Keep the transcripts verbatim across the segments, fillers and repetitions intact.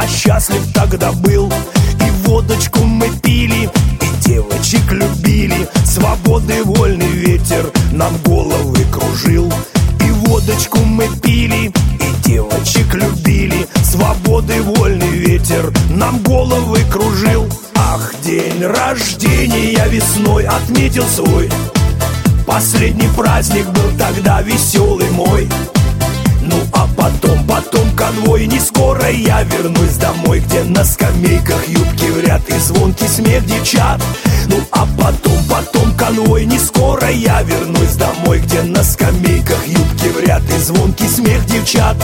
а счастлив тогда был. И водочку мы пили, и девочек любили. Свободы вольный ветер нам головы кружил. И водочку мы пили, и девочек любили. Свободы вольный ветер нам головы кружил. Ах, день рождения весной отметил свой. Последний праздник был тогда веселый мой. Ну а потом, потом конвой. Не скоро я вернусь домой, где на скамейках юбки в ряд и звонкий смех девчат. Ну а потом, потом конвой. Не скоро я вернусь домой, где на скамейках юбки в ряд и звонкий смех девчат.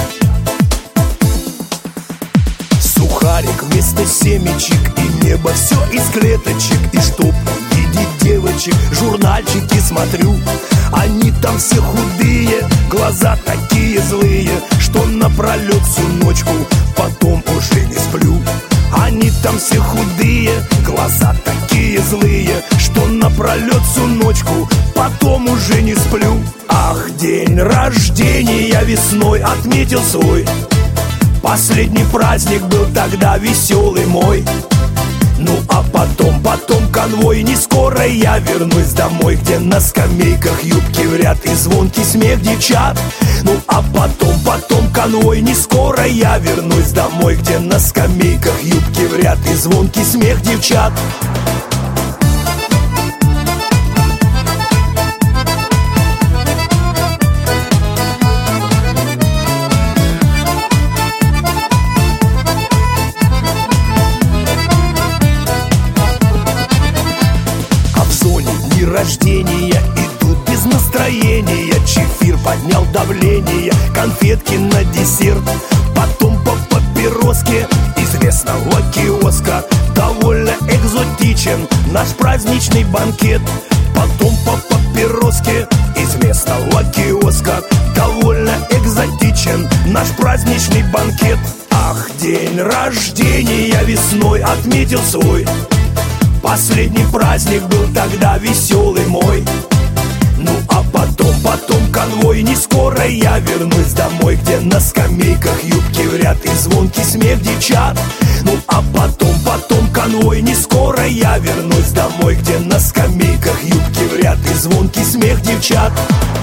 Сухарик вместо семечек, и небо все из клеточек. И чтоб увидеть девочек, журнальчики смотрю. Они там все худые, глаза такие злые, что напролет всю ночку потом уже не сплю. Они там все худые, глаза такие злые, что напролет всю ночку потом уже не сплю. Ах, день рождения весной отметил свой. Последний праздник был тогда веселый мой. Ну а потом, потом конвой. Не скоро я вернусь домой, где на скамейках юбки в ряд и звонкий смех девчат. Ну а потом, потом конвой. Не скоро я вернусь домой, где на скамейках юбки в ряд и звонкий смех девчат. Рождения идут без настроения. Чефир поднял давление, конфетки на десерт. Потом по папироске известного киоска. Довольно экзотичен наш праздничный банкет. Потом по папироске известного киоска. Довольно экзотичен наш праздничный банкет. Ах, день рождения весной отметил свой. Последний праздник был тогда веселый мой. Ну а потом, потом конвой. Не скоро я вернусь домой, где на скамейках юбки в ряд и звонкий смех девчат. Ну а потом, потом конвой. Не скоро я вернусь домой, где на скамейках юбки в ряд и звонкий смех девчат.